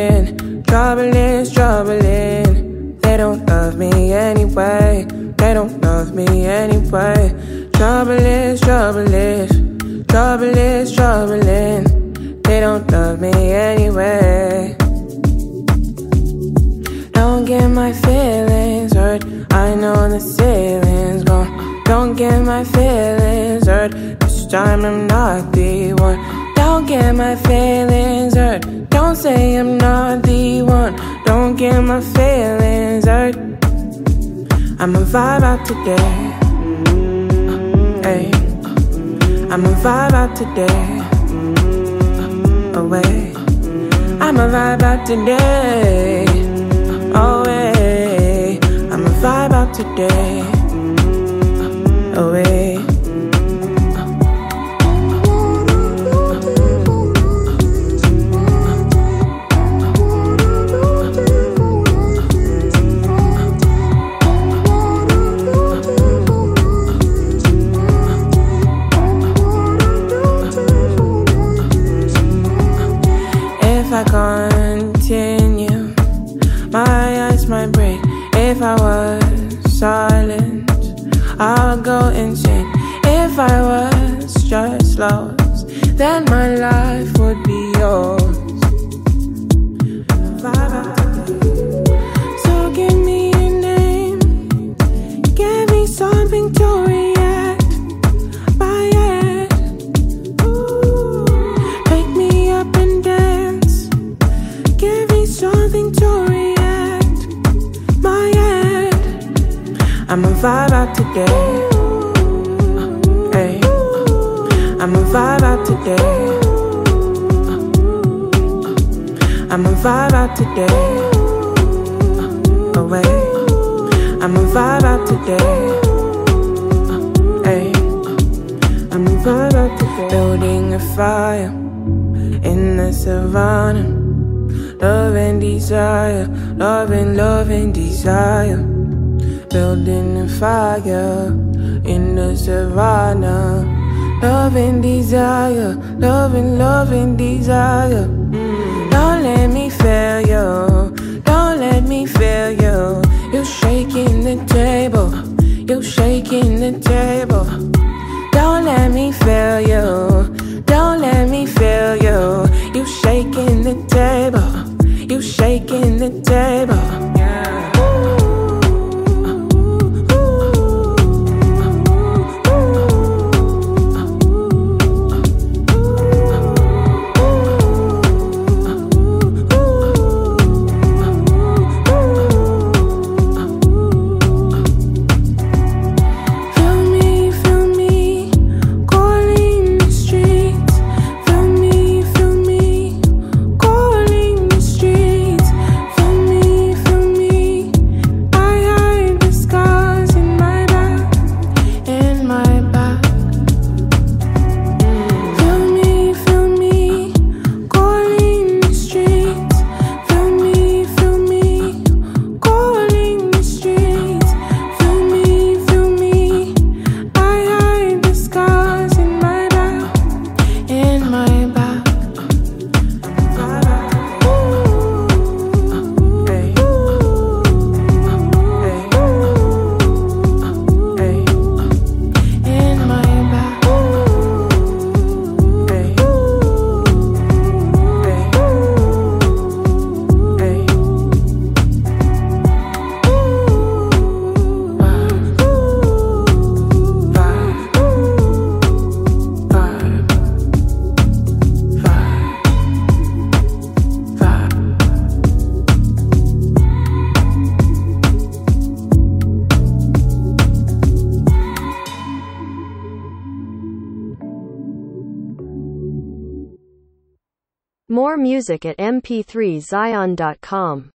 troubling. They don't love me anyway. They don't love me anyway. Trouble is troubling. They don't love me anyway. Don't get my feelings hurt. I know the ceiling's gone. Don't get my feelings hurt. This time I'm not the one. Don't get my feelings hurt. Don't say I'm not the one. Don't get my feelings hurt. I'ma vibe out today. Hey, I'ma vibe out today. Away, I'ma vibe out today. Away, I'ma vibe out today. Away. If I continue, my eyes might break. If I was silent, I'll go insane. If I was just lost, then my life would be yours. Vibe out today. So give me a name, give me something to react by it. Wake me up and dance, give me something to react by it. I'ma vibe out today. Hey, I'ma vibe out today. I'ma vibe out today. Away, I'ma vibe out today. Hey, I'ma vibe out today. Building a fire in the savannah. Love and desire, love and desire. Building a fire in the savannah. Love and desire, love and desire. Don't let me fail you, don't let me fail you. You shaking the table, you shaking the table. Don't let me fail you, don't let me fail you. You shaking the table, you shaking the table. Yeah. More music at mp3zion.com.